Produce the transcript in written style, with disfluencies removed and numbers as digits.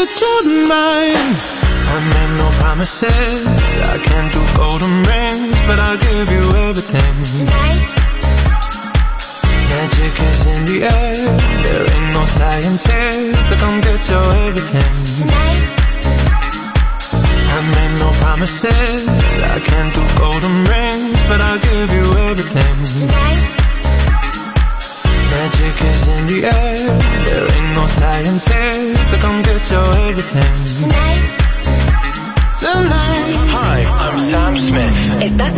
mine. I made no promises, I can't do golden rings, but I'll give you everything. Tonight. Magic is in the air, there ain't no science here to come get your everything. Tonight. I made no promises, I can't do golden rings, but I'll give you everything. Tonight. Magic is in the air, there ain't no science here to come get your everything. Tonight. Tonight. Hi, I'm Sam Smith. Estás